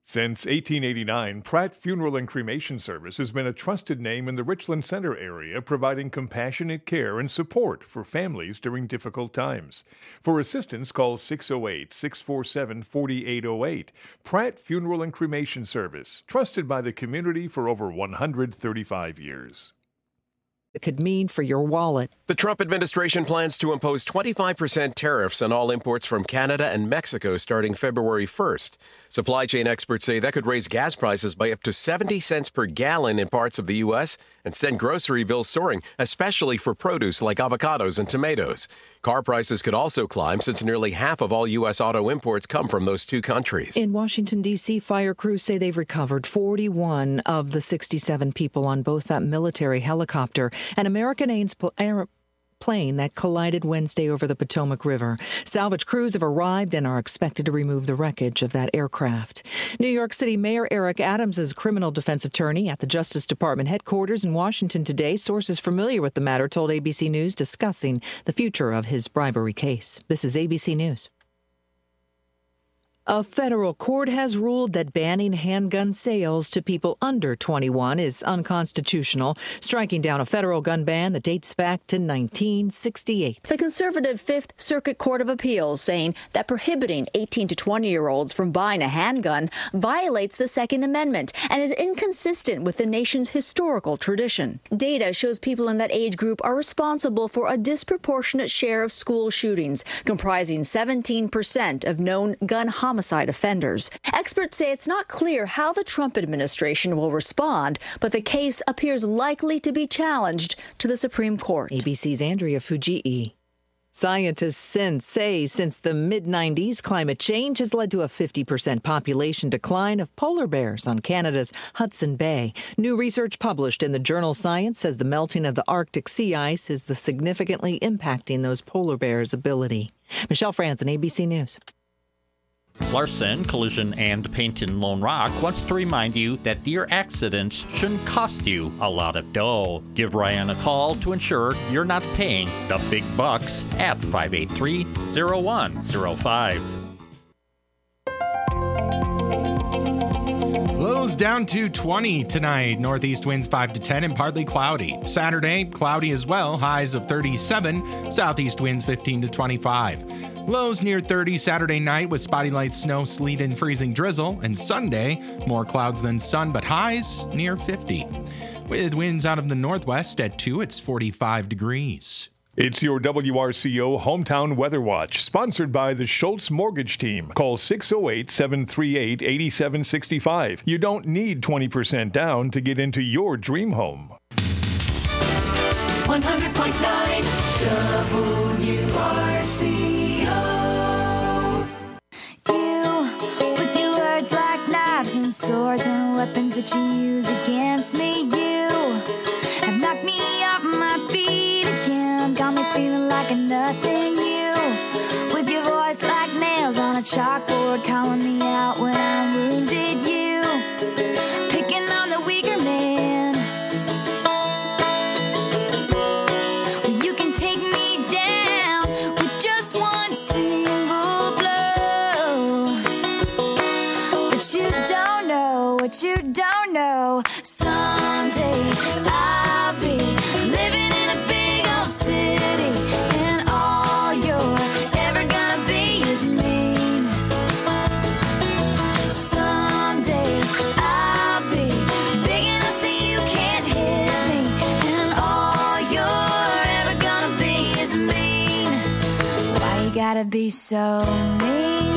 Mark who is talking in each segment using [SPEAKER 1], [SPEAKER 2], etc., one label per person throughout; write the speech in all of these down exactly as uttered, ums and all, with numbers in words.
[SPEAKER 1] Since eighteen eighty-nine, Pratt Funeral and Cremation Service has been a trusted name in the Richland Center area, providing compassionate care and support for families during difficult times. For assistance, call six oh eight, six four seven, four eight oh eight. Pratt Funeral and Cremation Service, trusted by the community for over one hundred thirty-five years.
[SPEAKER 2] It could mean for your wallet.
[SPEAKER 3] The Trump administration plans to impose twenty-five percent tariffs on all imports from Canada and Mexico starting February first. Supply chain experts say that could raise gas prices by up to seventy cents per gallon in parts of the U S and send grocery bills soaring, especially for produce like avocados and tomatoes. Car prices could also climb since nearly half of all U S auto imports come from those two countries.
[SPEAKER 2] In Washington, D C, fire crews say they've recovered forty-one of the sixty-seven people on both that military helicopter and American Airlines plane that collided Wednesday over the Potomac River. Salvage crews have arrived and are expected to remove the wreckage of that aircraft. New York City Mayor Eric Adams is criminal defense attorney at the Justice Department headquarters in Washington today. Sources familiar with the matter told A B C News, discussing the future of his bribery case. This is A B C News. A federal court has ruled that banning handgun sales to people under twenty-one is unconstitutional, striking down a federal gun ban that dates back to nineteen sixty-eight.
[SPEAKER 4] The conservative Fifth Circuit Court of Appeals saying that prohibiting eighteen to twenty-year-olds from buying a handgun violates the Second Amendment and is inconsistent with the nation's historical tradition. Data shows people in that age group are responsible for a disproportionate share of school shootings, comprising seventeen percent of known gun homicides. Homicide offenders. Experts say it's not clear how the Trump administration will respond, but the case appears likely to be challenged to the Supreme Court.
[SPEAKER 2] A B C's Andrea Fujii. Scientists since say since the mid nineties, climate change has led to a fifty percent population decline of polar bears on Canada's Hudson Bay. New research published in the journal Science says the melting of the Arctic sea ice is the significantly impacting those polar bears' ability. Michelle Franzen, A B C News.
[SPEAKER 5] Larson Collision and Paint in Lone Rock wants to remind you that deer accidents shouldn't cost you a lot of dough. Give Ryan a call to ensure you're not paying the big bucks at five eight three, oh one oh five.
[SPEAKER 6] Lows down to twenty tonight. Northeast winds five to ten and partly cloudy. Saturday, cloudy as well. Highs of thirty-seven. Southeast winds fifteen to twenty-five. Lows near thirty Saturday night with spotty light snow, sleet, and freezing drizzle. And Sunday, more clouds than sun, but highs near fifty. With winds out of the northwest at two, it's forty-five degrees.
[SPEAKER 1] It's your W R C O Hometown Weather Watch, sponsored by the Schultz Mortgage Team. Call six oh eight, seven three eight, eight seven six five. You don't need twenty percent down to get into your dream home.
[SPEAKER 7] one hundred point nine W R C O.
[SPEAKER 8] You, with your words like knives and swords and weapons that you use against me, you have knocked me off my feet again, got me feeling like a nothing. You, with your voice like nails on a chalkboard, calling me out when I'm wounded. You, picking on the weaker man. Well, you can take me down with just one single blow, but you don't know what you don't know. Someday I'll be living in a big old city, and all you're ever gonna be is mean. Someday I'll be big enough so you can't hit me, and all you're ever gonna be is mean. Why you gotta be so mean?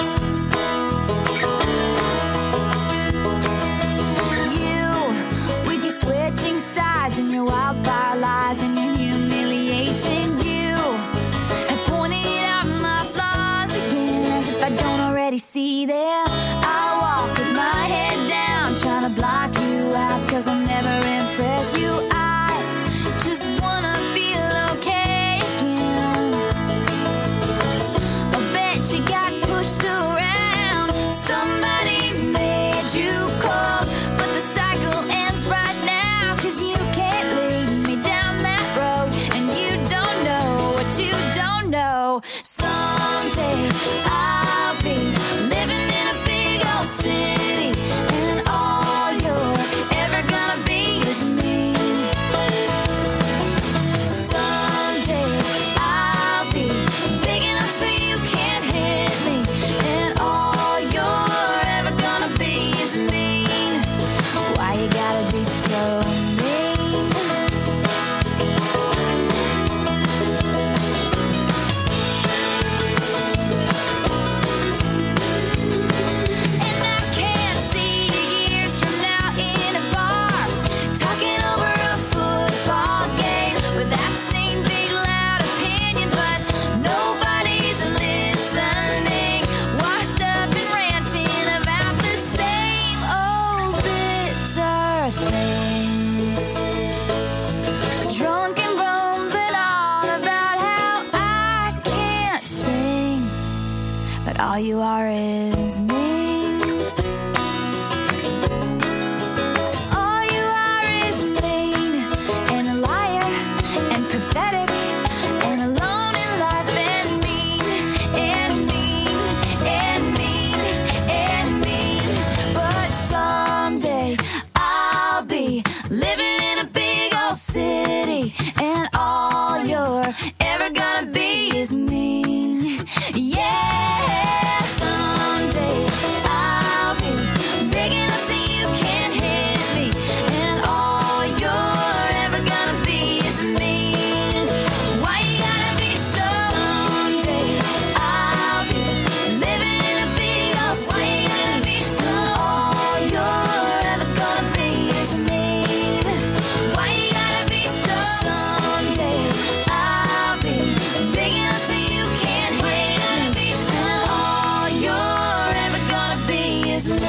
[SPEAKER 8] Switching sides and your wildfire lies and your humiliation. You have pointed out my flaws again, as if I don't already see them. I walk with my head down, trying to block you out, cause I'll never impress you. I just wanna feel okay again. I bet you got pushed around, somebody made you cold, but the cycle ends right now, cause you can't lead me down that road, and you don't know what you don't know. Someday I'll be living in a big old city,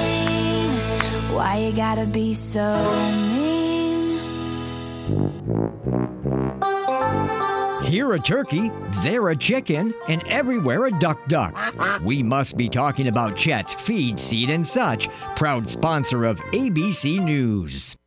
[SPEAKER 8] mean? Why you gotta be so mean?
[SPEAKER 9] Here a turkey, there a chicken, and everywhere a duck duck. We must be talking about Chet Feed, Seed and Such, proud sponsor of A B C News.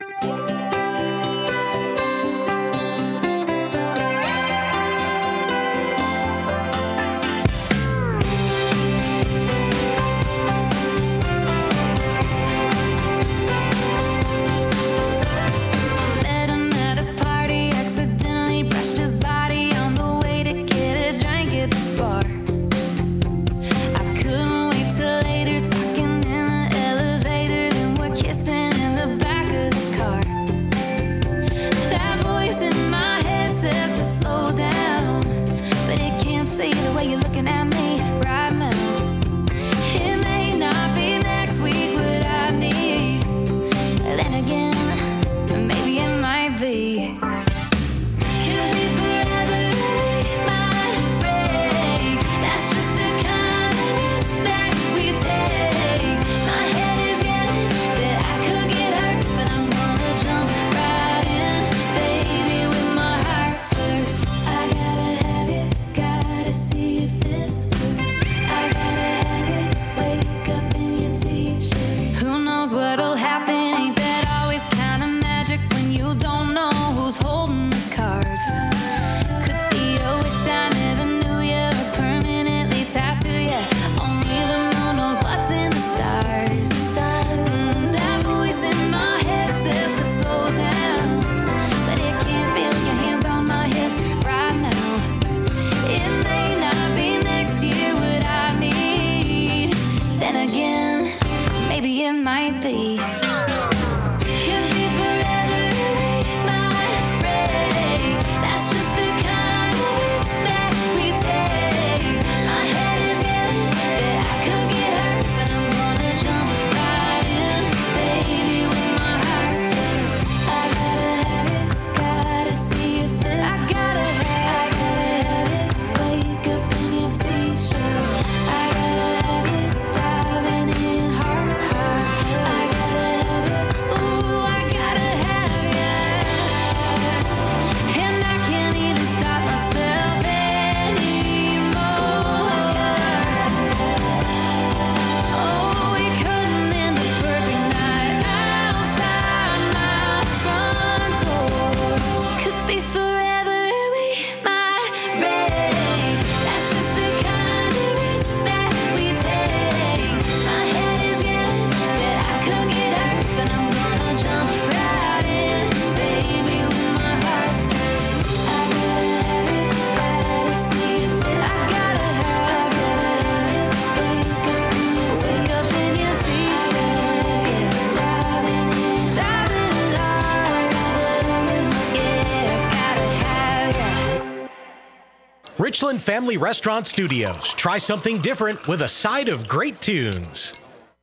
[SPEAKER 10] Richland Family Restaurant Studios. Try something different with a side of great tunes.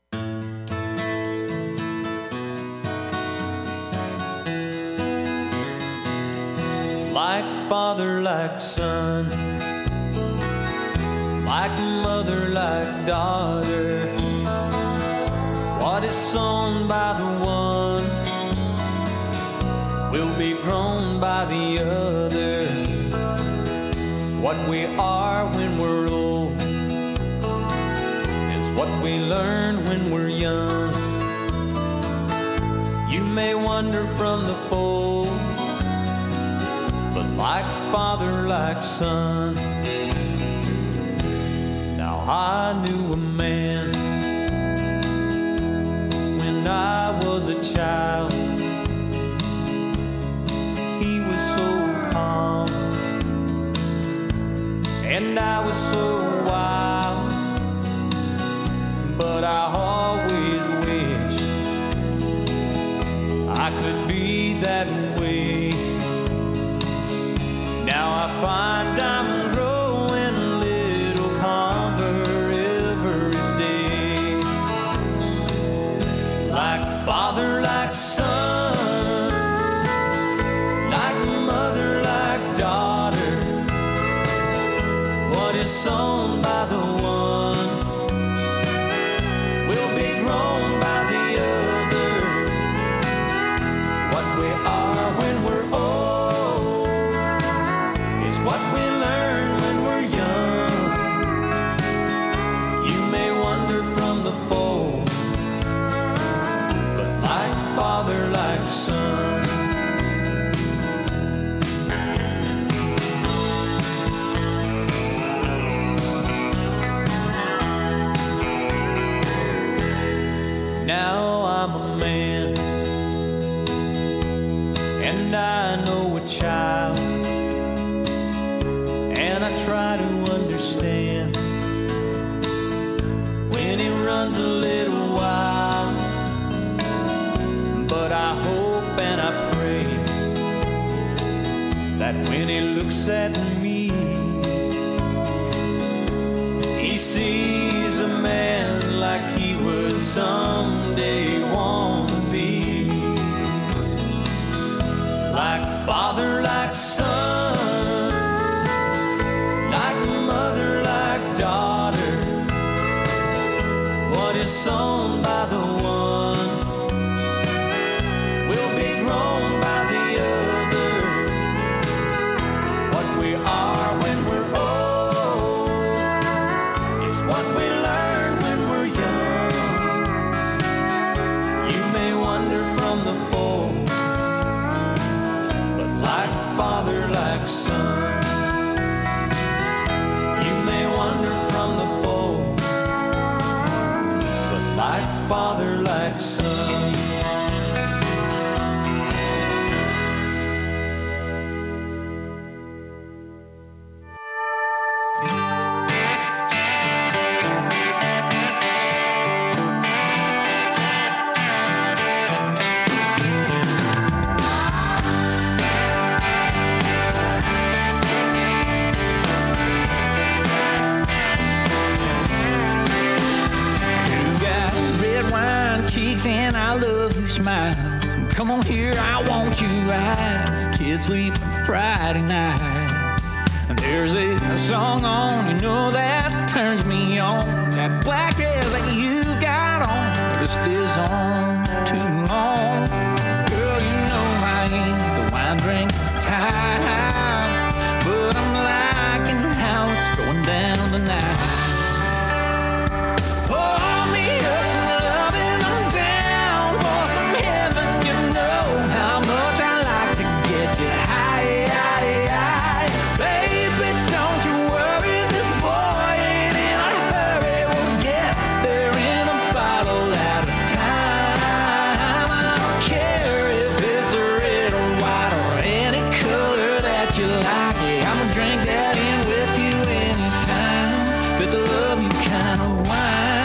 [SPEAKER 11] Like father, like son, like mother, like daughter. What is sown by the one will be grown by the other. What we are when we're old is what we learn when we're young. You may wander from the fold, but like father, like son. Now I knew a man when I was a child. He was so calm and I was so wild, but I always wished I could be that way. Now I find I'm growing a little calmer every day. Like father, like son, like mother, like daughter. What is sown by the one will be grown like sun. Now I'm a man, and I know a child, and I try to understand when he runs a little wild. But I hope and I pray that when he looks at me, he sees a man like he would someday want to be. Like father, like son, like mother, like daughter. What is sown by the one will be grown by the other. What we are when we're old is what we learn when we're young. You may wander from the fold, but like father, like son. You may wander from the fold, but like father, like son.
[SPEAKER 12] And I love your smiles. Come on here, I want you eyes. Kids sleep Friday night, and there's a song on, you know, that turns me on. That black dress that you got on just is on too long. Girl, you know I ain't the wine drink type, but I'm liking how it's going down tonight. Pour me up some love and I'm down for some heaven. You know how much I like to get you high, high, high. Baby, don't you worry, this boy ain't in a hurry. We'll get there in a bottle at a time. I don't care if it's red or white or any color that you like. Yeah, I'ma drink that in with you anytime. If it's a love you kind of wine.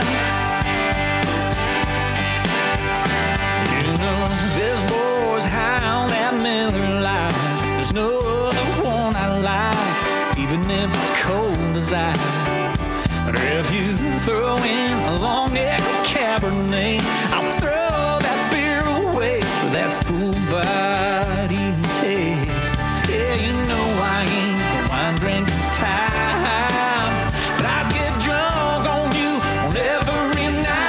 [SPEAKER 12] This boy's high on that Miller Lite. There's no other one I like, even if it's cold as ice. But if you throw in a long neck Cabernet, I'll throw that beer away for that full body taste. Yeah, you know I ain't the wine drinking type, but I get drunk on you on every night.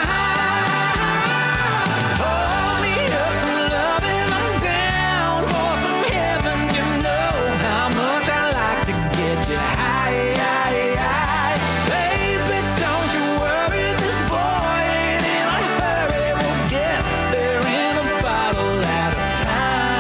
[SPEAKER 12] Hold me up some love and I'm down for some heaven. You know how much I like to get you high, high, high. Baby, don't you worry, this boy ain't in a hurry. We'll get there in a bottle at a time.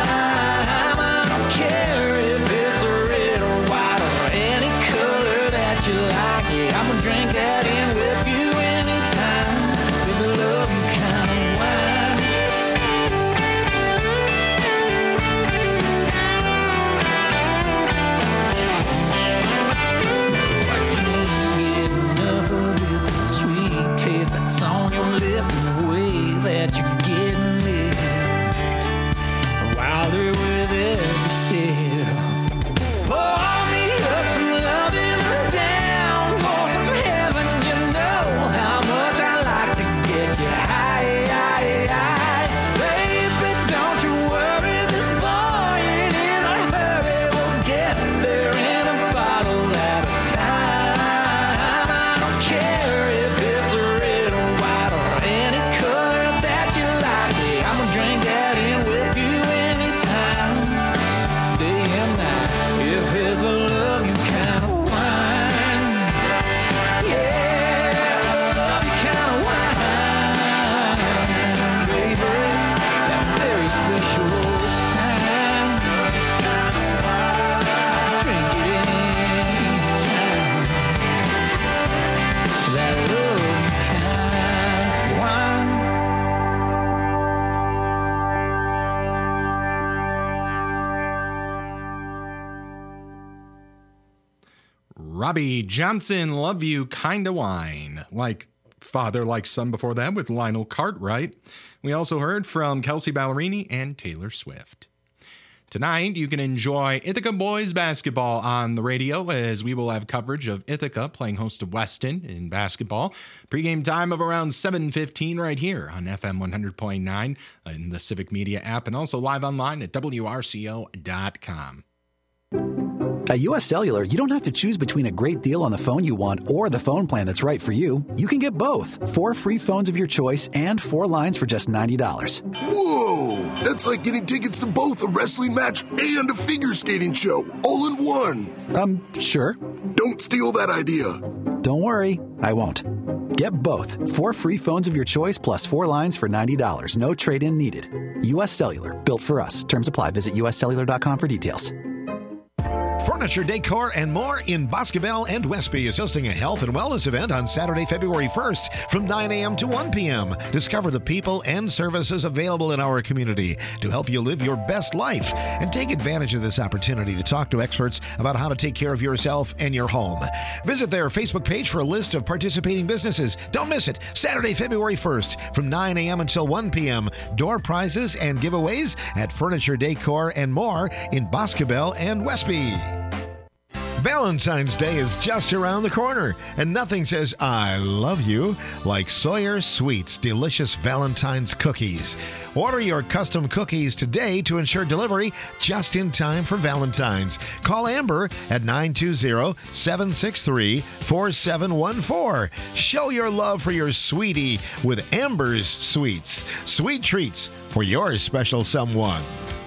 [SPEAKER 6] Robbie Johnson, Love You Kinda Wine. Like Father Like Son before that with Lionel Cartwright. We also heard from Kelsey Ballerini and Taylor Swift. Tonight, you can enjoy Ithaca boys basketball on the radio as we will have coverage of Ithaca playing host to Weston in basketball. Pre-game time of around seven fifteen right here on F M one hundred point nine in the Civic Media app and also live online at W R C O dot com.
[SPEAKER 13] At U S Cellular, you don't have to choose between a great deal on the phone you want or the phone plan that's right for you. You can get both. Four free phones of your choice and four lines for just ninety dollars.
[SPEAKER 14] Whoa! That's like getting tickets to both a wrestling match and a figure skating show, all in one.
[SPEAKER 13] Um, sure.
[SPEAKER 14] Don't steal that idea.
[SPEAKER 13] Don't worry, I won't. Get both. Four free phones of your choice plus four lines for ninety dollars. No trade-in needed. U S Cellular, built for us. Terms apply. Visit U S cellular dot com for details.
[SPEAKER 15] Furniture, decor, and more in Boscobel and Westby is hosting a health and wellness event on Saturday, February first from nine a.m. to one p.m. Discover the people and services available in our community to help you live your best life and take advantage of this opportunity to talk to experts about how to take care of yourself and your home. Visit their Facebook page for a list of participating businesses. Don't miss it. Saturday, February first from nine a.m. until one p.m. Door prizes and giveaways at Furniture, Decor, and more in Boscobel and Westby. Valentine's Day is just around the corner, and nothing says I love you like Sawyer Sweets delicious Valentine's cookies. Order your custom cookies today to ensure delivery just in time for Valentine's. Call Amber at nine two zero, seven six three, four seven one four. Show your love for your sweetie with Amber's Sweets. Sweet treats for your special someone.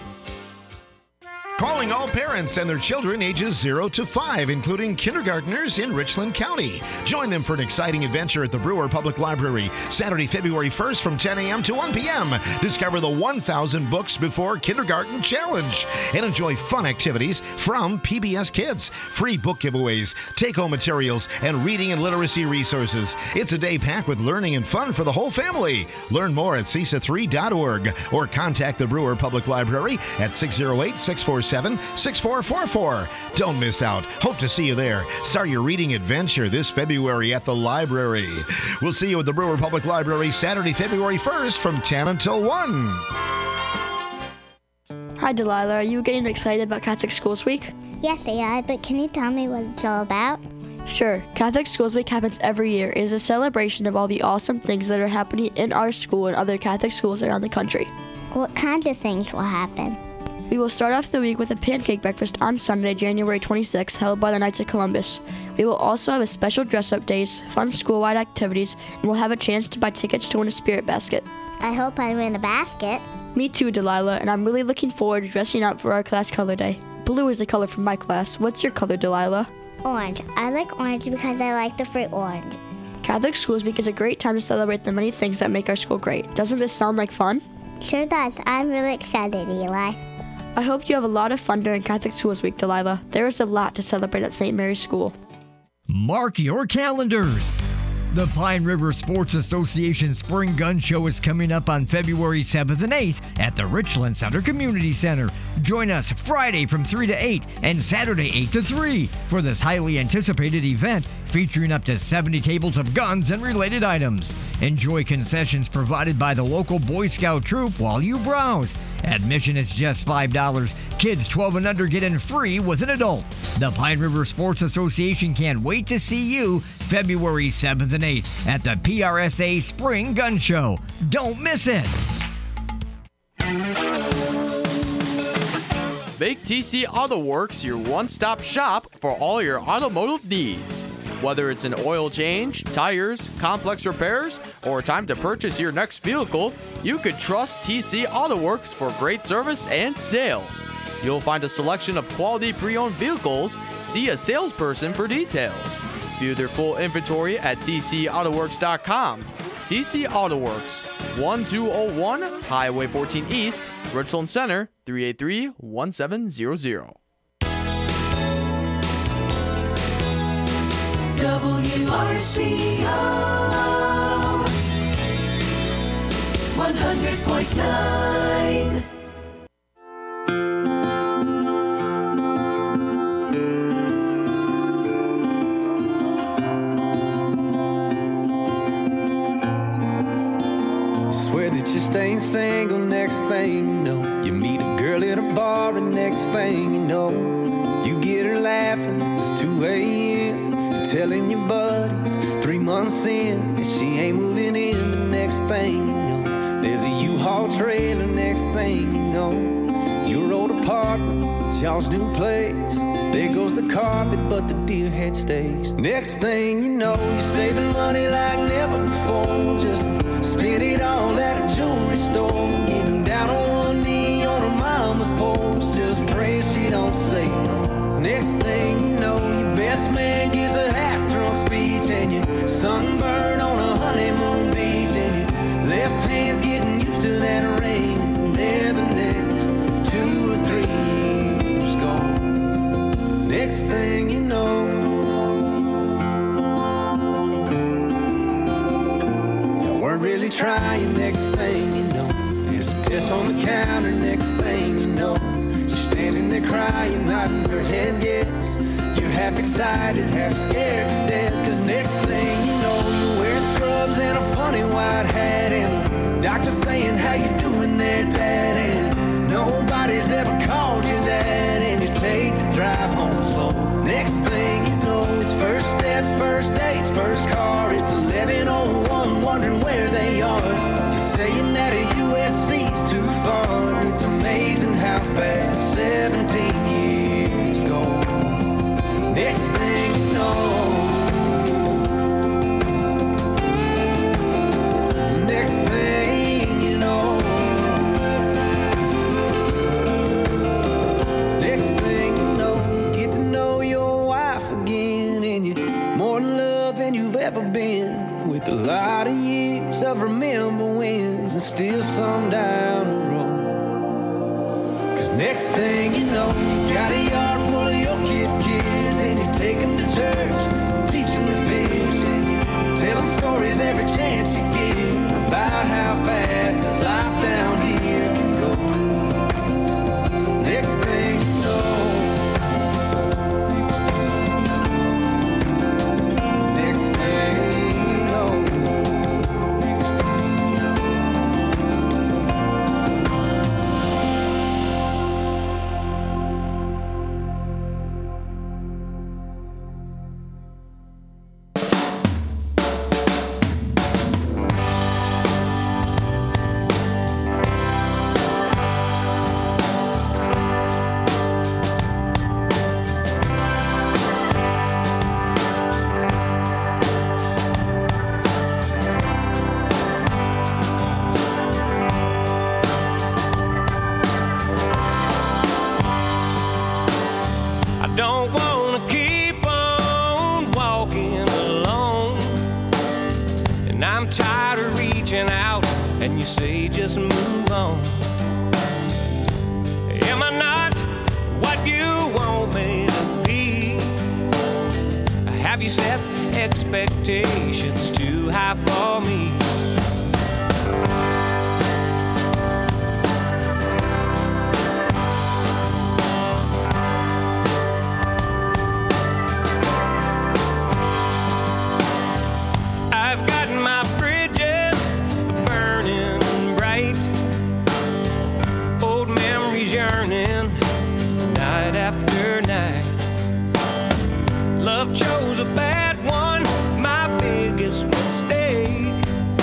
[SPEAKER 15] Calling all parents and their children ages zero to five, including kindergartners in Richland County. Join them for an exciting adventure at the Brewer Public Library, Saturday, February first from ten a.m. to one p.m. Discover the one thousand Books Before Kindergarten Challenge and enjoy fun activities from P B S Kids, free book giveaways, take-home materials, and reading and literacy resources. It's a day packed with learning and fun for the whole family. Learn more at C I S A three dot org or contact the Brewer Public Library at six oh eight, six four seven, six four four four. Don't miss out. Hope to see you there. Start your reading adventure this February at the library. We'll see you at the Brewer Public Library Saturday, February first from ten until one.
[SPEAKER 16] Hi, Delilah. Are you getting excited about Catholic Schools Week?
[SPEAKER 17] Yes, I am, but can you tell me what it's all about?
[SPEAKER 16] Sure. Catholic Schools Week happens every year. It is a celebration of all the awesome things that are happening in our school and other Catholic schools around the country.
[SPEAKER 17] What kinds of things will happen?
[SPEAKER 16] We will start off the week with a pancake breakfast on Sunday, January twenty-sixth, held by the Knights of Columbus. We will also have a special dress-up days, fun school-wide activities, and we'll have a chance to buy tickets to win a spirit basket.
[SPEAKER 17] I hope I win a basket.
[SPEAKER 16] Me too, Delilah, and I'm really looking forward to dressing up for our class color day. Blue is the color for my class. What's your color, Delilah?
[SPEAKER 17] Orange. I like orange because I like the fruit orange.
[SPEAKER 16] Catholic Schools Week is a great time to celebrate the many things that make our school great. Doesn't this sound like fun?
[SPEAKER 17] Sure does. I'm really excited, Eli.
[SPEAKER 16] I hope you have a lot of fun during Catholic Schools Week, Delilah. There is a lot to celebrate at Saint Mary's School.
[SPEAKER 9] Mark your calendars. The Pine River Sports Association Spring Gun Show is coming up on February seventh and eighth at the Richland Center Community Center. Join us Friday from three to eight and Saturday eight to three for this highly anticipated event featuring up to seventy tables of guns and related items. Enjoy concessions provided by the local Boy Scout troop while you browse. Admission is just five dollars. Kids twelve and under get in free with an adult. The Pine River Sports Association can't wait to see you February seventh and eighth at the P R S A Spring Gun Show. Don't miss it.
[SPEAKER 18] Make T C Auto Works your one-stop shop for all your automotive needs. Whether it's an oil change, tires, complex repairs, or time to purchase your next vehicle, you can trust T C Auto Works for great service and sales. You'll find a selection of quality pre-owned vehicles. See a salesperson for details. View their full inventory at T C auto works dot com. T C Auto Works, one two oh one Highway fourteen East, Richland Center, three eight three, one seven zero zero.
[SPEAKER 7] W R C O one hundred point nine.
[SPEAKER 12] Swear that you're staying single. Next thing you know, you meet a girl at a bar, and next thing you know, you get her laughing. It's two a.m. You're telling your buddies three months in that she ain't moving in. But next thing you know, there's a U-Haul trailer. Next thing you know, your old apartment, it's y'all's new place. There goes the carpet, but the deer head stays. Next thing you know, you're saving money like never before, just to spend it all at a jewelry store. Getting down on one knee on her mama's porch, just praying she don't say no. Next thing you know, your best man gives a half-drunk speech, and you sunburn on a honeymoon beach, and your left hand's getting used to that ring. And there the next two or three years gone. Next thing you know, you weren't really trying. Next thing you know, there's a test on the counter. Next thing you know, she's standing there crying, nodding her head yes. You're half excited, half scared to death. Cause next thing you know, you're wearing scrubs and a funny white hat, and the doctor saying, how you doing there, Dad? And nobody's ever called you that, and you take the drive home slow. Next thing you know, it's first steps, first dates, first car. It's eleven oh one, wondering where they are. You're saying that a U S C's too far. It's amazing how fast seventeen years go. Next thing you know, next thing you know, next thing you know, you get to know your wife again, and you're more in love than you've ever been, with a lot of years of remember wins and still some down the road. Cause next thing you know, you got a yard full of your kids' kids, and you take them to church, teach them to fish, and you tell them stories every chance you get about how fast this life down here can go. Next thing you know, next thing you know, next thing you know.
[SPEAKER 11] I don't wanna keep on walking alone, and I'm tired of reaching out and you say just move on. Am I not what you want me to be? Have you set expectations too high for me? I've got my bridges burning bright, old memories yearning night after night. Love chose a bad one, my biggest mistake.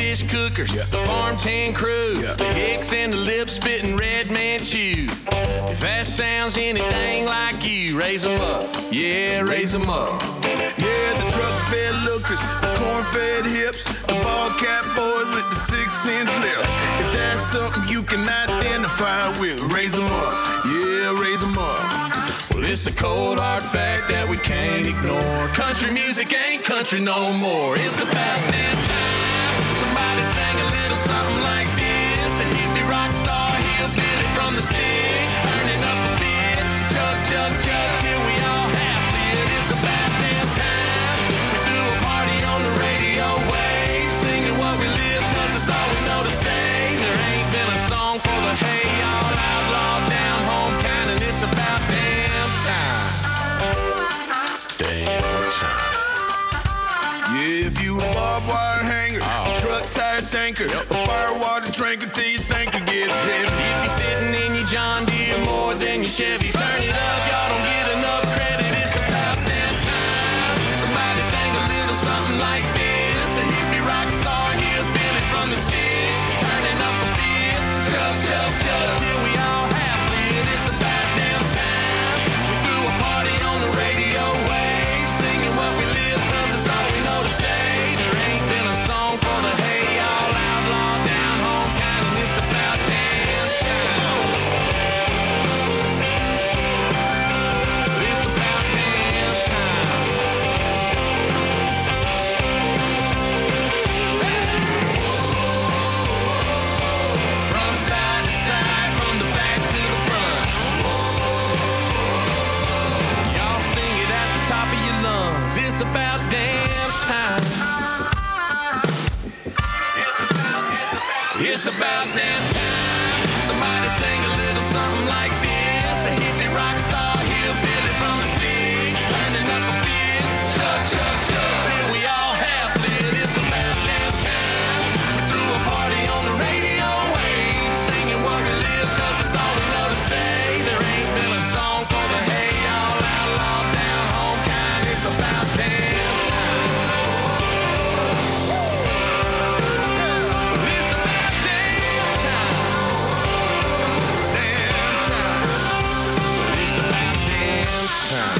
[SPEAKER 19] fish cookers, the farm tan crew, the hicks and the lip spitting red man chew. If that sounds anything like you, raise them up, yeah, raise them up.
[SPEAKER 14] Yeah, the truck bed lookers, the corn-fed hips, the ball cap boys with the six-inch lips. If that's something you can identify with, raise them up, yeah, raise them up.
[SPEAKER 19] Well, it's a cold hard fact that we can't ignore. Country music ain't country no more. It's about that time somebody sang a little something like this. A hippie rock star hillbilly from the sticks, turning up the beat. Chug, chug, chug, till we all have lit. It's about that time we do a party on the radio wave, singing what we live, cause it's all we know to say. There ain't been a song for the hey y'all outlaw down home kind, and it's about damn time. Damn time.
[SPEAKER 14] Yeah, if you a barbed wire hanger,
[SPEAKER 19] Oh.
[SPEAKER 14] a truck tire sinker, a firewater drinker till you think it gets heavy.
[SPEAKER 19] If you're sitting in your John Deere more than your Chevy, turn it up, y'all don't get enough credit. It's about that time somebody sang a little something like this. A hippie rock star hillbilly from the sticks, turning up a beat. Chug, chug, chug, till we all have lit. It's about damn time we do a party on the radio wave, singing what we live, cause it's all we know to say. There ain't been a song for the hey y'all outlaw down home kind, and it's about damn time. It's about damn time. From side to side, from the back to the front. Y'all sing it at the top of your lungs. It's about damn time. It's about damn time somebody sang a little something like this. A hippie rock star hillbilly from the sticks, turning up a beat. Chug, chug, chug, till we all have lit. It's about damn time we threw a party on the radio wave, singing what we live, cause it's all we know to say. There ain't been a song for the hey y'all outlaw down home kind. It's about damn time. It's about damn time. Damn time. It's about damn time.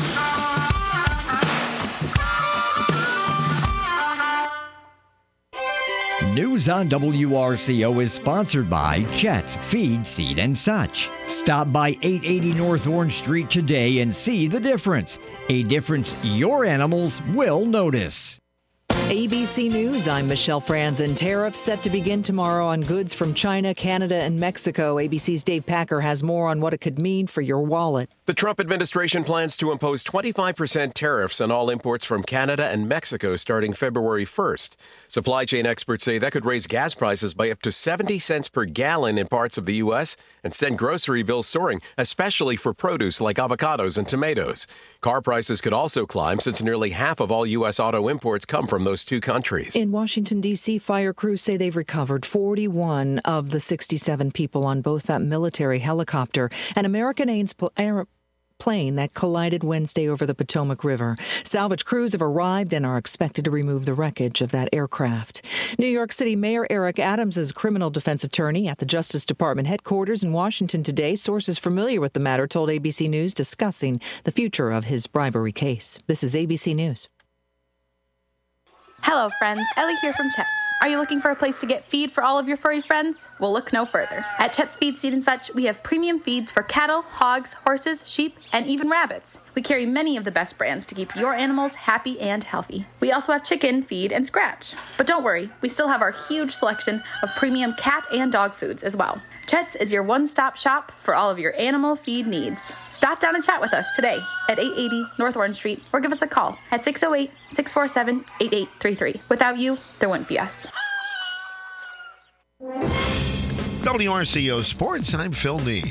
[SPEAKER 9] News on W R C O is sponsored by Chet's Feed, Seed, and Such. Stop by eight eighty North Orange Street today and see the difference. A difference your animals will notice.
[SPEAKER 2] A B C News, I'm Michelle Franzen. Tariffs set to begin tomorrow on goods from China, Canada, and Mexico. A B C's Dave Packer has more on what it could mean for your wallet.
[SPEAKER 3] The Trump administration plans to impose twenty-five percent tariffs on all imports from Canada and Mexico starting February first. Supply chain experts say that could raise gas prices by up to seventy cents per gallon in parts of the U S and send grocery bills soaring, especially for produce like avocados and tomatoes. Car prices could also climb since nearly half of all U S auto imports come from those two countries.
[SPEAKER 2] In Washington, D C, fire crews say they've recovered forty-one of the sixty-seven people on both that military helicopter and American Airlines pl- Air- plane that collided Wednesday over the Potomac River. Salvage crews have arrived and are expected to remove the wreckage of that aircraft. New York City Mayor Eric Adams is a criminal defense attorney at the Justice Department headquarters in Washington today. Sources familiar with the matter told A B C News discussing the future of his bribery case. This is A B C News.
[SPEAKER 20] Hello, friends. Ellie here from Chet's. Are you looking for a place to get feed for all of your furry friends? Well, look no further. At Chet's Feed, Seed, and Such, we have premium feeds for cattle, hogs, horses, sheep, and even rabbits. We carry many of the best brands to keep your animals happy and healthy. We also have chicken, feed, and scratch. But don't worry, we still have our huge selection of premium cat and dog foods as well. Chet's is your one-stop shop for all of your animal feed needs. Stop down and chat with us today at eight eighty North Orange Street or give us a call at six oh eight, six four seven, eight eight three three. Without you, there wouldn't be us.
[SPEAKER 15] W R C O Sports, I'm Phil Nee.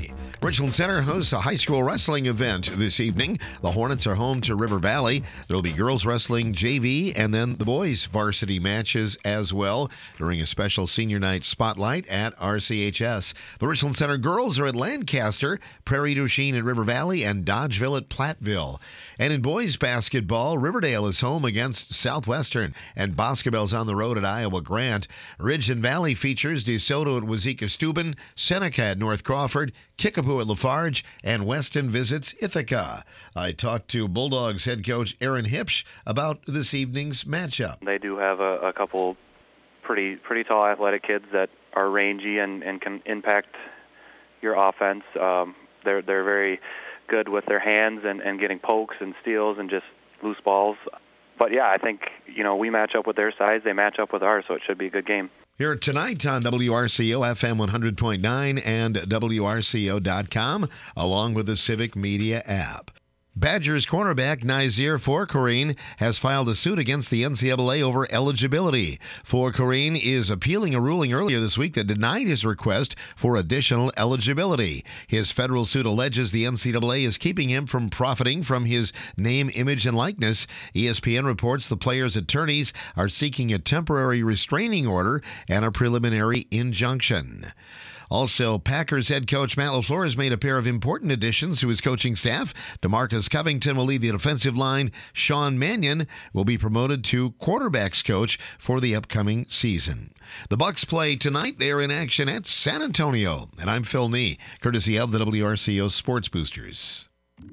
[SPEAKER 15] Richland Center hosts a high school wrestling event this evening. The Hornets are home to River Valley. There will be girls wrestling J V and then the boys varsity matches as well during a special senior night spotlight at R C H S. The Richland Center girls are at Lancaster, Prairie du Chien at River Valley, and Dodgeville at Platteville. And in boys basketball, Riverdale is home against Southwestern, and Boscobel's on the road at Iowa Grant. Ridge and Valley features DeSoto at Wazeeka Steuben, Seneca at North Crawford, Kickapoo at Lafarge, and Weston visits Ithaca. I talked to Bulldogs head coach Aaron Hipsch about this evening's matchup.
[SPEAKER 21] They do have a, a couple pretty pretty tall athletic kids that are rangy and, and can impact your offense. Um, they're they're very good with their hands and, and getting pokes and steals and just loose balls. But yeah, I think, you know, we match up with their size, they match up with ours, so it should be a good game.
[SPEAKER 15] Here tonight on W R C O F M one hundred point nine and W R C O dot com, along with the Civic Media app. Badgers cornerback Nazir Forcorine has filed a suit against the N C double A over eligibility. Forcorine is appealing a ruling earlier this week that denied his request for additional eligibility. His federal suit alleges the N C double A is keeping him from profiting from his name, image, and likeness. E S P N reports the player's attorneys are seeking a temporary restraining order and a preliminary injunction. Also, Packers head coach Matt LaFleur has made a pair of important additions to his coaching staff. DeMarcus Covington will lead the defensive line. Sean Mannion will be promoted to quarterbacks coach for the upcoming season. The Bucs play tonight. They are in action at San Antonio. And I'm Phil Nee, courtesy of the W R C O Sports Boosters.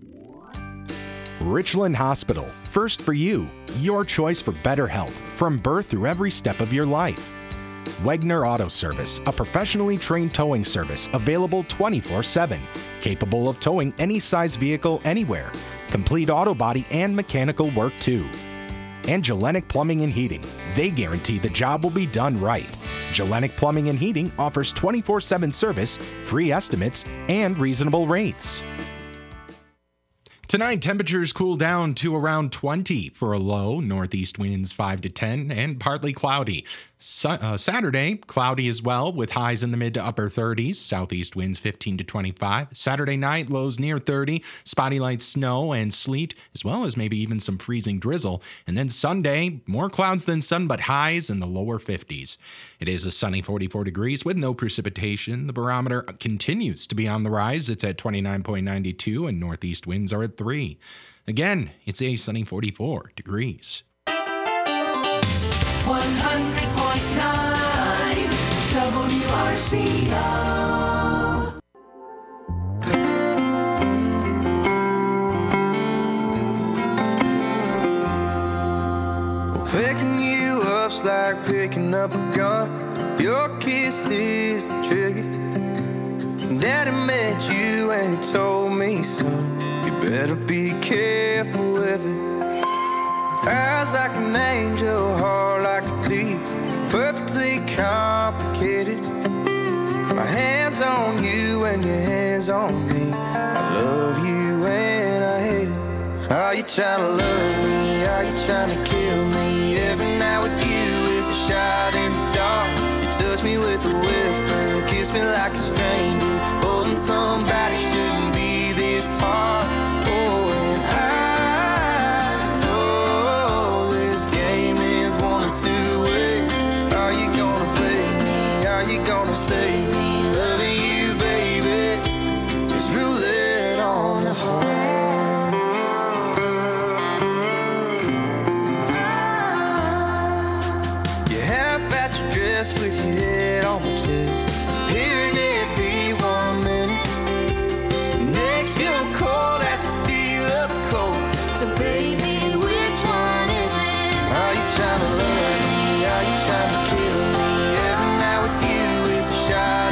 [SPEAKER 22] Richland Hospital. First for you. Your choice for better health from birth through every step of your life. Wegner Auto Service, a professionally trained towing service available twenty-four seven, capable of towing any size vehicle anywhere, complete auto body and mechanical work too. And Gelenic Plumbing and Heating, they guarantee the job will be done right. Gelenic Plumbing and Heating offers twenty-four seven service, free estimates, and reasonable rates.
[SPEAKER 6] Tonight, temperatures cool down to around twenty for a low, northeast winds five to ten, and partly cloudy. Su- uh, Saturday, cloudy as well, with highs in the mid to upper thirties, southeast winds fifteen to twenty-five. Saturday night, lows near thirty, spotty light snow and sleet, as well as maybe even some freezing drizzle. And then Sunday, more clouds than sun, but highs in the lower fifties. It is a sunny forty-four degrees with no precipitation. The barometer continues to be on the rise. It's at twenty-nine point nine two, and northeast winds are at three. Again, it's a sunny forty-four degrees.
[SPEAKER 7] one hundred point nine W R C O.
[SPEAKER 23] Picking you up's like picking up a gun. Your kiss is the trigger. Daddy met you and he told me, son, you better be careful with it. Eyes like an angel, heart like a thief, perfectly complicated. My hands on you and your hands on me. I love you and I hate it. Are you trying to love me? Are you trying to kill me? Every night with you is a shot in the dark. You touch me with a whisper, kiss me like a stranger. Holding somebody shouldn't be this hard. Oh, and I know this game is one or two ways. Are you gonna play me? Are you gonna save me? Loving you, baby, is roulette on the heart. You half at your dress with your head on my chest. Hearing it be one minute, next you're cold as the steel of a coat. So baby, which one is it? Are you trying to love me? Are you trying to kill me? Every night with you is a shot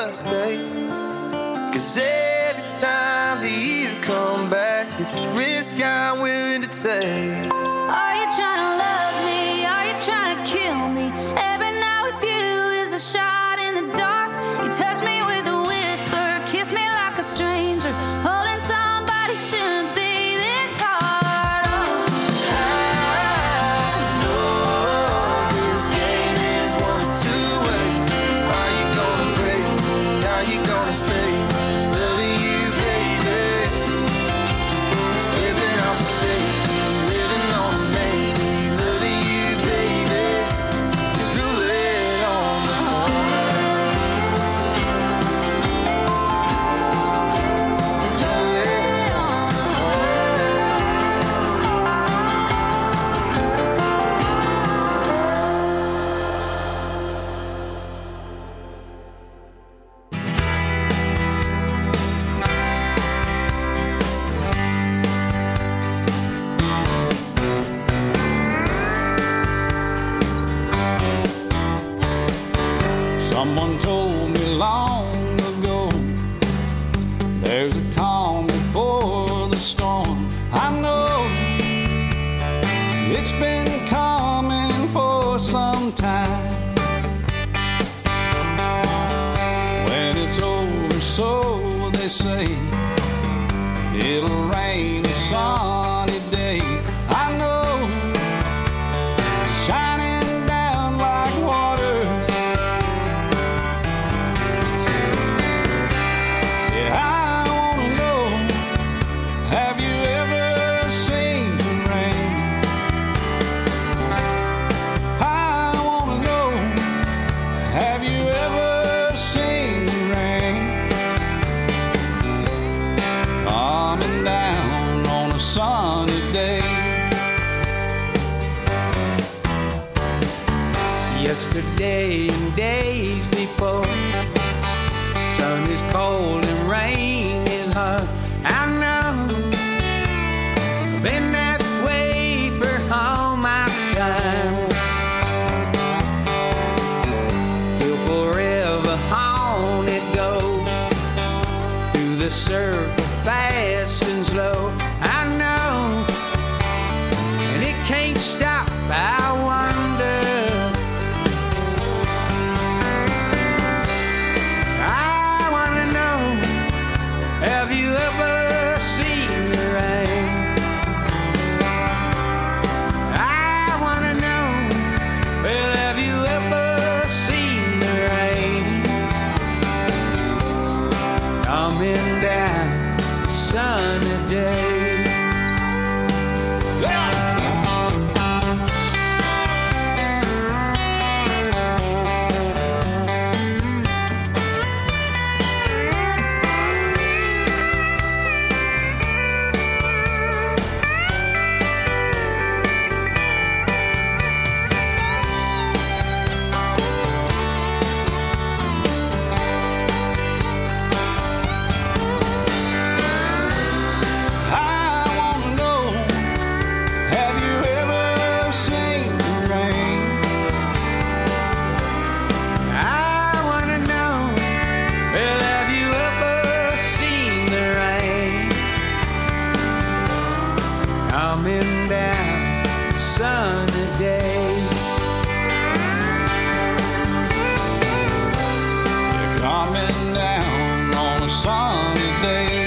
[SPEAKER 23] just stay. Cause every time that you come back, it's a risk I'm willing to take.
[SPEAKER 8] Are you trying to love me? Are you trying to kill me? Every night with you is a shot in the dark. You touch me with a whisper, kiss me like a stranger. Holding somebody shouldn't be this hard. Oh.
[SPEAKER 23] I know this game is one of two ways. Are you gonna break me? Are you gonna save me? Loving you, baby. It's flipping off the safety, living on a maybe. Loving you, baby. It's roulette on the It's roulette on the
[SPEAKER 1] Someone told me long ago there's a calm before the storm. I know it's been coming for some time. When it's over, so they say, it'll rain a sunny day. I know, shining down like water. Yeah, I wanna know, have you ever seen the rain? I wanna know, have you ever seen the rain? Coming down on a sunny day. Yesterday and days before, sun is cold and rain is hot. I know, been that way for all my time. Till forever on it goes, through the circle fast and slow. I know, and it can't stop. I wonder, I wanna know, have you ever seen the rain? I wanna know, well, have you ever seen the rain? Coming down sunny day. Yeah! I wanna know, have you ever seen the rain? I wanna know, well, have you ever seen the rain? Coming down sunny day. You're coming down on a sunny day.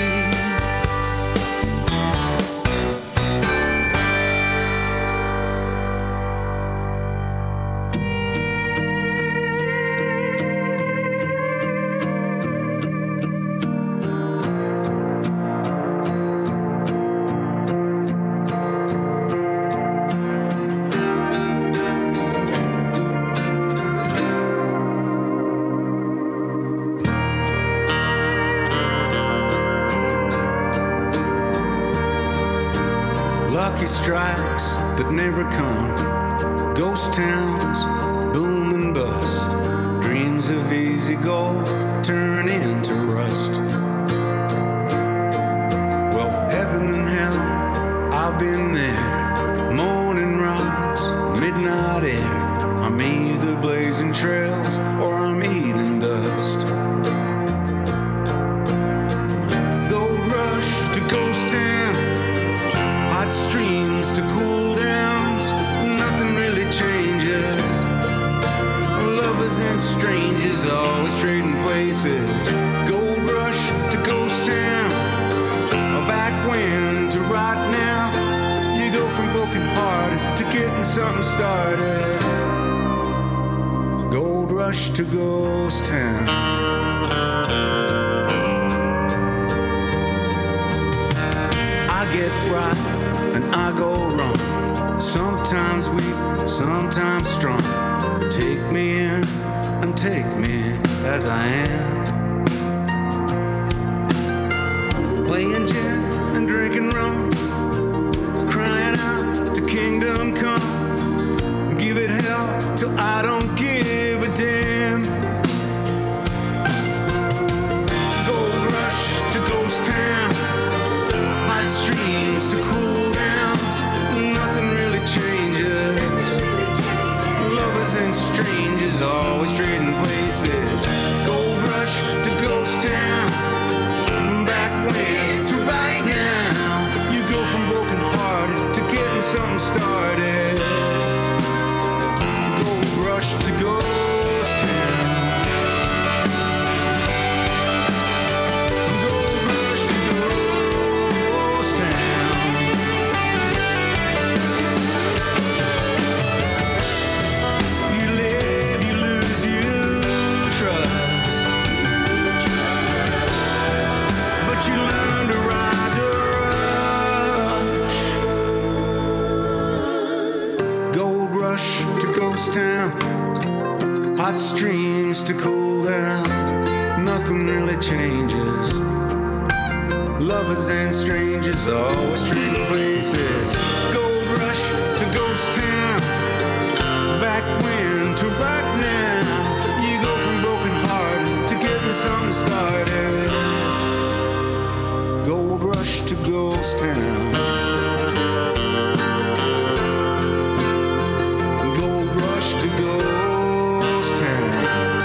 [SPEAKER 4] Lucky strikes that never come, ghost towns, boom and bust, dreams of easy gold turn into rust. Well, heaven and hell, I've been there, morning rides, midnight air. I'm either blazing trails or I'm eating dust. always trading places. Gold rush to ghost town, back when to right now. You go from broken hearted to getting something started. Gold rush to ghost town. I get right and I go wrong. Sometimes weak, sometimes strong. Take me in and take me as I am. Playing gin and drinking rum, crying out to kingdom come. Give it hell till I don't give a damn. Gold rush to ghost town, hot streams to cool downs. Nothing really changes. Lovers and strangers always trading places. Gold rush to ghost town, back when to right now. You go from broken hearted to getting something started. Gold rush to ghost town. Gold rush to ghost town. You live, you lose, you trust, but you learn to ride the rush. Gold rush to ghost town, hot streams to cool down. Nothing really changes. Lovers and strangers always trading places. Gold rush to ghost town, back when to right now. You go from broken hearted to getting something started. Gold rush to ghost town. Gold rush to ghost town.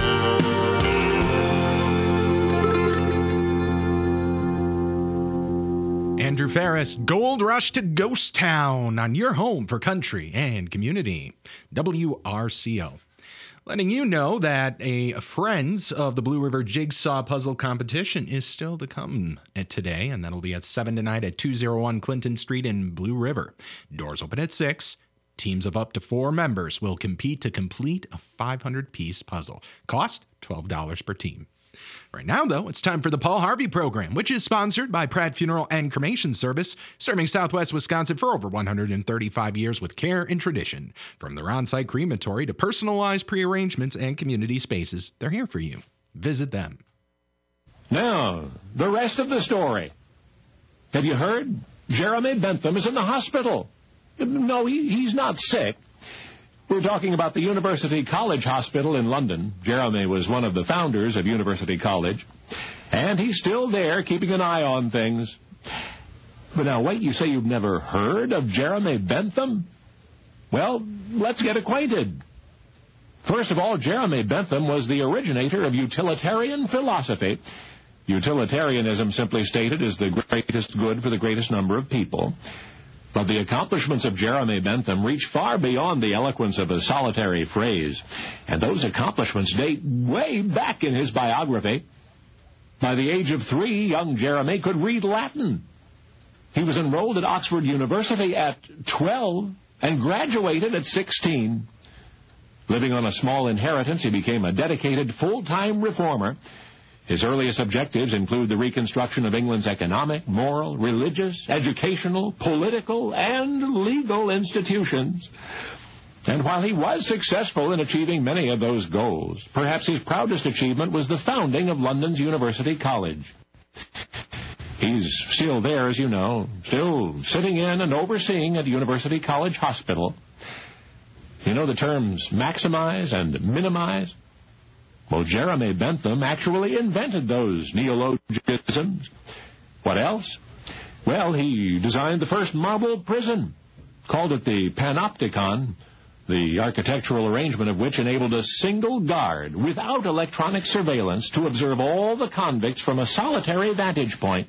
[SPEAKER 6] Andrew Ferris, Gold Rush to Ghost Town on your home for country and community. W R C O. Letting you know that a Friends of the Blue River Jigsaw Puzzle Competition is still to come at today, and that'll be at seven tonight at two oh one Clinton Street in Blue River. Doors open at six. Teams of up to four members will compete to complete a five hundred piece puzzle. Cost twelve dollars per team. Right now, though, it's time for the Paul Harvey Program, which is sponsored by Pratt Funeral and Cremation Service, serving Southwest Wisconsin for over one hundred thirty-five years with care and tradition. From their on-site crematory to personalized prearrangements and community spaces, they're here for you. Visit them.
[SPEAKER 5] Now, the rest of the story. Have you heard? Jeremy Bentham is in the hospital. No, he, he's not sick. We're talking about the University College Hospital in London. Jeremy was one of the founders of University College, and he's still there keeping an eye on things. But now, wait, you say you've never heard of Jeremy Bentham? Well, let's get acquainted. First of all, Jeremy Bentham was the originator of utilitarian philosophy. Utilitarianism, simply stated, is the greatest good for the greatest number of people. But the accomplishments of Jeremy Bentham reach far beyond the eloquence of a solitary phrase, and those accomplishments date way back in his biography. By the age of three, young Jeremy could read Latin. He was enrolled at Oxford University at twelve and graduated at sixteen. Living on a small inheritance, he became a dedicated full-time reformer. His earliest objectives include the reconstruction of England's economic, moral, religious, educational, political, and legal institutions. And while he was successful in achieving many of those goals, perhaps his proudest achievement was the founding of London's University College. He's still there, as you know, still sitting in and overseeing at University College Hospital. You know the terms maximize and minimize? Well, Jeremy Bentham actually invented those neologisms. What else? Well, he designed the first marble prison, called it the Panopticon, the architectural arrangement of which enabled a single guard without electronic surveillance to observe all the convicts from a solitary vantage point.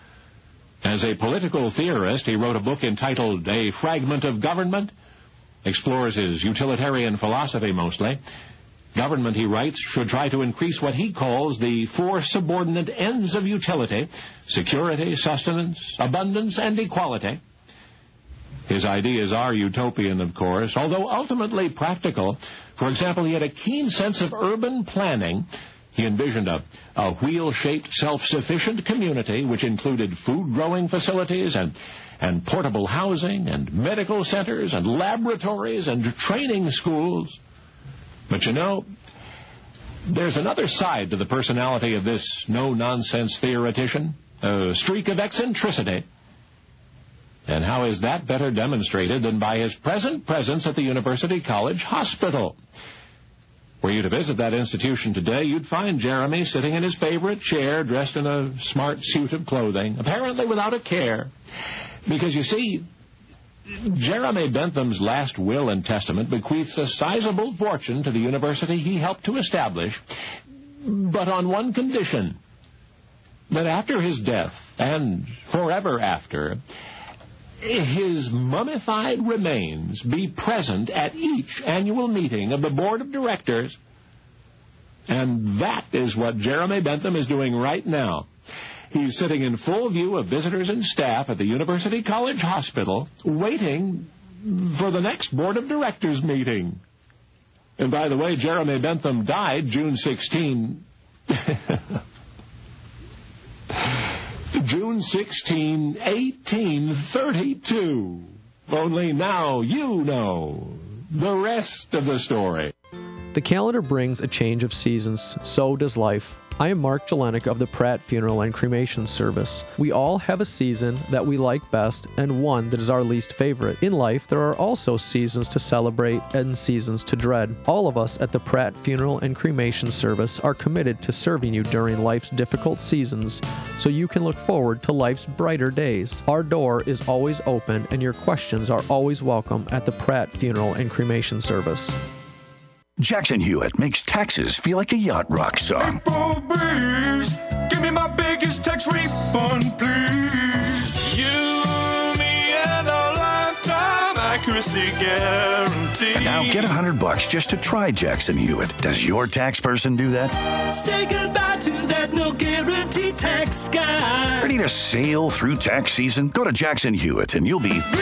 [SPEAKER 5] As a political theorist, he wrote a book entitled A Fragment of Government, explores his utilitarian philosophy mostly. Government, he writes, should try to increase what he calls the four subordinate ends of utility: security, sustenance, abundance, and equality. His ideas are utopian, of course, although ultimately practical. For example, he had a keen sense of urban planning. He envisioned a, a wheel-shaped, self-sufficient community which included food-growing facilities and, and portable housing and medical centers and laboratories and training schools. But you know, there's another side to the personality of this no-nonsense theoretician, a streak of eccentricity. And how is that better demonstrated than by his present presence at the University College Hospital? Were you to visit that institution today, you'd find Jeremy sitting in his favorite chair, dressed in a smart suit of clothing, apparently without a care. Because, you see, Jeremy Bentham's last will and testament bequeaths a sizable fortune to the university he helped to establish, but on one condition: that after his death, and forever after, his mummified remains be present at each annual meeting of the board of directors. And that is what Jeremy Bentham is doing right now. He's sitting in full view of visitors and staff at the University College Hospital, waiting for the next board of directors meeting. And by the way, Jeremy Bentham died June sixteenth. June sixteenth, eighteen thirty-two. Only now you know the rest of the story.
[SPEAKER 10] The calendar brings a change of seasons, so does life. I am Mark Jelenik of the Pratt Funeral and Cremation Service. We all have a season that we like best and one that is our least favorite. In life, there are also seasons to celebrate and seasons to dread. All of us at the Pratt Funeral and Cremation Service are committed to serving you during life's difficult seasons so you can look forward to life's brighter days. Our door is always open and your questions are always welcome at the Pratt Funeral and Cremation Service.
[SPEAKER 13] Jackson Hewitt makes taxes feel like a yacht rock song.
[SPEAKER 4] April breeze, give me my biggest tax refund, please. You, me, and a lifetime accuracy guarantee.
[SPEAKER 13] And now get a hundred bucks just to try Jackson Hewitt. Does your tax person do that?
[SPEAKER 7] Say goodbye to that no guarantee tax guy.
[SPEAKER 13] Ready to sail through tax season? Go to Jackson Hewitt and you'll be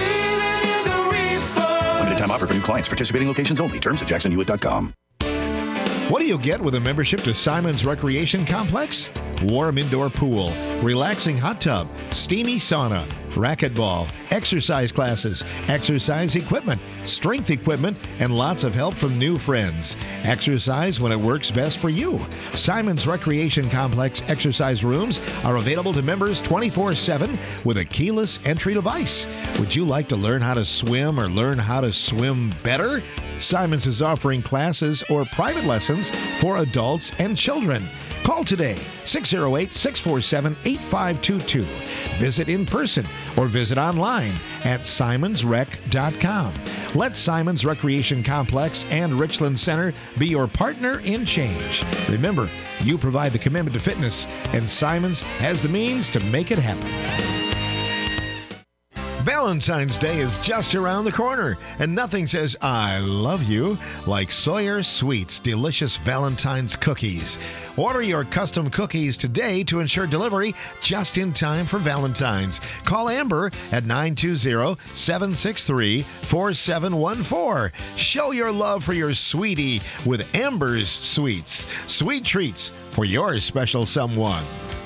[SPEAKER 13] limited time offer for new clients. Participating locations only. Terms at jackson hewitt dot com.
[SPEAKER 15] What do you get with a membership to Simon's Recreation Complex? Warm indoor pool, relaxing hot tub, steamy sauna, racquetball, exercise classes, exercise equipment, strength equipment, and lots of help from new friends. Exercise when it works best for you. Simon's Recreation Complex exercise rooms are available to members twenty-four seven with a keyless entry device. Would you like to learn how to swim or learn how to swim better? Simon's is offering classes or private lessons for adults and children. Call today, six oh eight, six four seven, eight five two two. Visit in person or visit online at simons rec dot com. Let Simon's Recreation Complex and Richland Center be your partner in change. Remember, you provide the commitment to fitness, and Simon's has the means to make it happen. Valentine's Day is just around the corner, and nothing says I love you like Sawyer Sweets delicious Valentine's cookies. Order your custom cookies today to ensure delivery just in time for Valentine's. Call Amber at nine two zero, seven six three, four seven one four. Show your love for your sweetie with Amber's Sweets. Sweet treats for your special someone.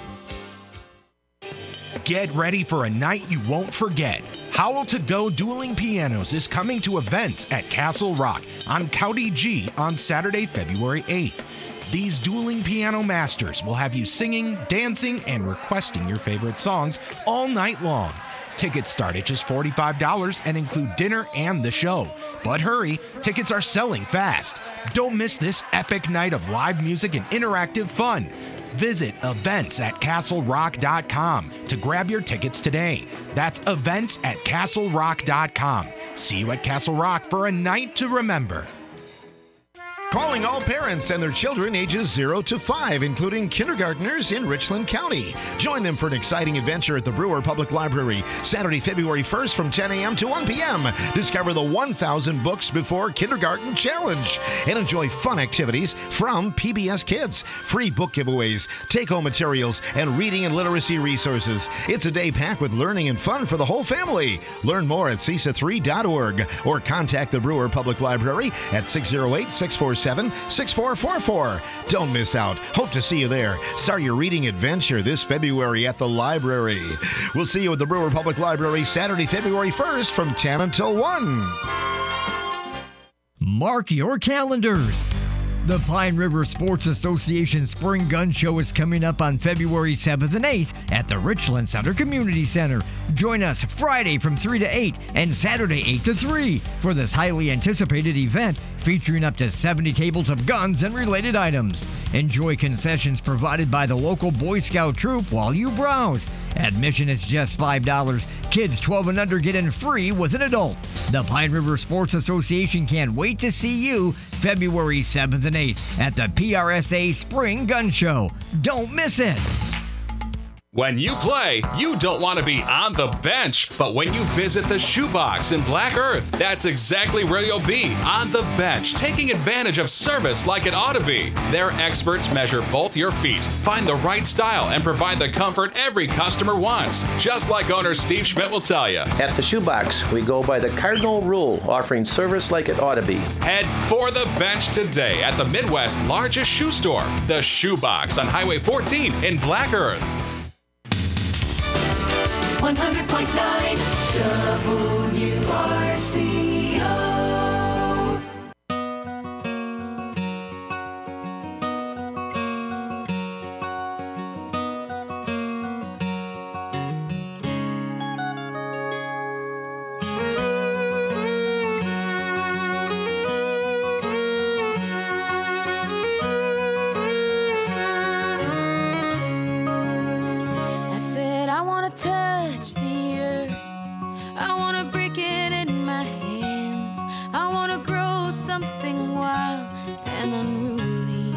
[SPEAKER 22] Get ready for a night you won't forget. Howl to Go Dueling Pianos is coming to events at Castle Rock on County G on Saturday, February eighth. These dueling piano masters will have you singing, dancing, and requesting your favorite songs all night long. Tickets start at just forty-five dollars and include dinner and the show. But hurry, tickets are selling fast. Don't miss this epic night of live music and interactive fun. Visit events at castle rock dot com to grab your tickets today. That's events at castle rock dot com. See you at Castle Rock for a night to remember.
[SPEAKER 15] Calling all parents and their children ages zero to five, including kindergartners in Richland County. Join them for an exciting adventure at the Brewer Public Library, Saturday, February first from ten a.m. to one p.m. Discover the one thousand Books Before Kindergarten Challenge and enjoy fun activities from P B S Kids, free book giveaways, take-home materials, and reading and literacy resources. It's a day packed with learning and fun for the whole family. Learn more at C I S A three dot org or contact the Brewer Public Library at six oh eight, six four seven, six four four four. Don't miss out. Hope to see you there. Start your reading adventure this February at the library. We'll see you at the Brewer Public Library Saturday, February first from ten until one.
[SPEAKER 9] Mark your calendars. The Pine River Sports Association Spring Gun Show is coming up on February seventh and eighth at the Richland Center Community Center. Join us Friday from three to eight and Saturday eight to three for this highly anticipated event featuring up to seventy tables of guns and related items. Enjoy concessions provided by the local Boy Scout troop while you browse. Admission is just five dollars. Kids twelve and under get in free with an adult. The Pine River Sports Association can't wait to see you February seventh and eighth at the P R S A Spring Gun Show. Don't miss it.
[SPEAKER 16] When you play, you don't want to be on the bench. But when you visit the Shoebox in Black Earth, that's exactly where you'll be, on the bench, taking advantage of service like it ought to be. Their experts measure both your feet, find the right style, and provide the comfort every customer wants. Just like owner Steve Schmidt will tell you.
[SPEAKER 17] At the Shoebox, we go by the cardinal rule, offering service like it ought to be.
[SPEAKER 16] Head for the bench today at the Midwest's largest shoe store, the Shoebox on Highway fourteen in Black Earth.
[SPEAKER 7] one hundred point nine W R C O.
[SPEAKER 8] I said I want to touch the earth. I want to break it in my hands. I want to grow something wild and unruly.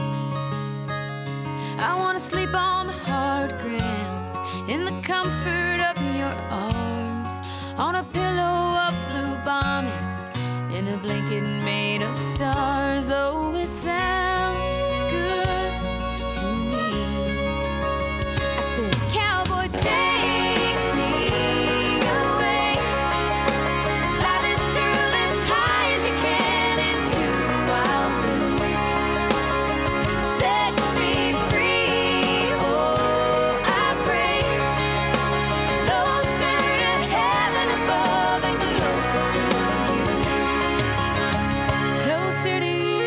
[SPEAKER 8] I want to sleep on the hard ground in the comfort of your arms, on a pillow of blue bonnets, in a blanket made of stars. Oh, it sounds good to me. I said, cowboy, take me away. Fly this girl as high as you can into the wild blue. Set me free, oh, I pray. Closer to heaven above and closer to you. Closer to you.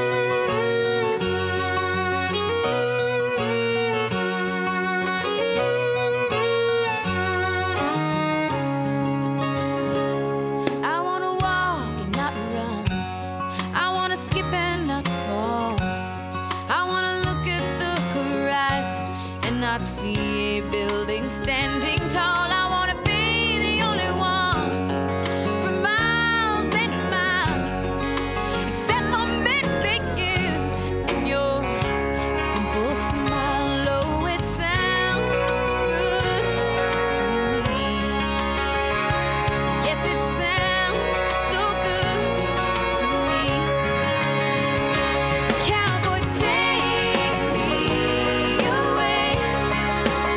[SPEAKER 8] I wanna walk and not run. I wanna skip and not fall. I wanna look at the horizon and not see a building standing tall. I wanna be the only one for miles and miles, except for maybe you and your simple smile. Oh, it sounds good to me. Yes, it sounds so good to me. Cowboy, take me away.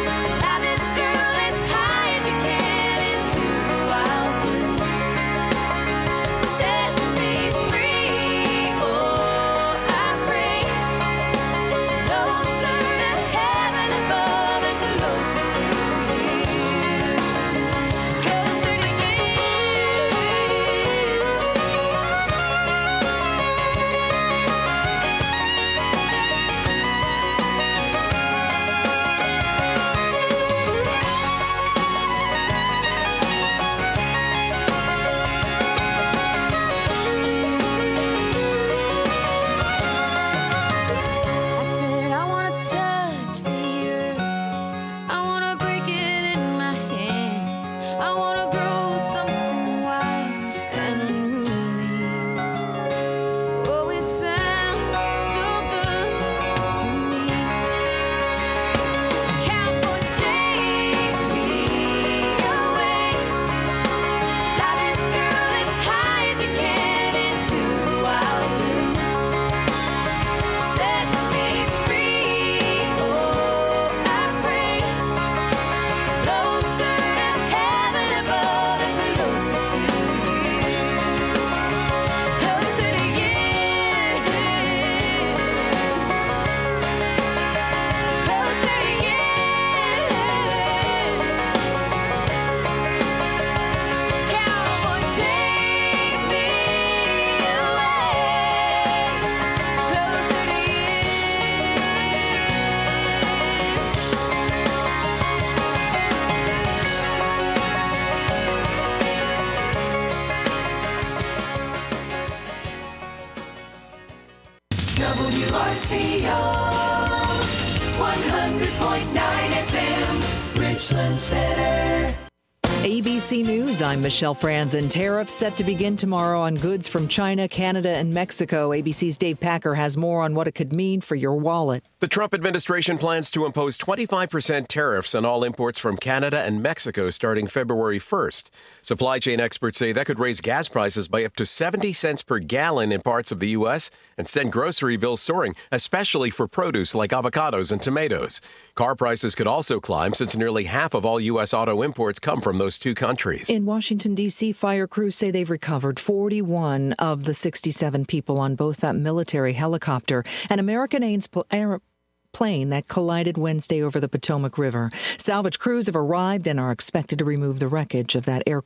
[SPEAKER 7] hundred point nine F M, Richland Center.
[SPEAKER 2] A B C News, I'm Michelle Franzen. Tariffs set to begin tomorrow on goods from China, Canada, and Mexico. A B C's Dave Packer has more on what it could mean for your wallet.
[SPEAKER 3] The Trump administration plans to impose twenty-five percent tariffs on all imports from Canada and Mexico starting February first. Supply chain experts say that could raise gas prices by up to seventy cents per gallon in parts of the U S and send grocery bills soaring, especially for produce like avocados and tomatoes. Car prices could also climb since nearly half of all U S auto imports come from those two countries.
[SPEAKER 2] In Washington, D C, fire crews say they've recovered forty-one of the sixty-seven people on both that military helicopter and American Airlines pl- plane that collided Wednesday over the Potomac River. Salvage crews have arrived and are expected to remove the wreckage of that aircraft.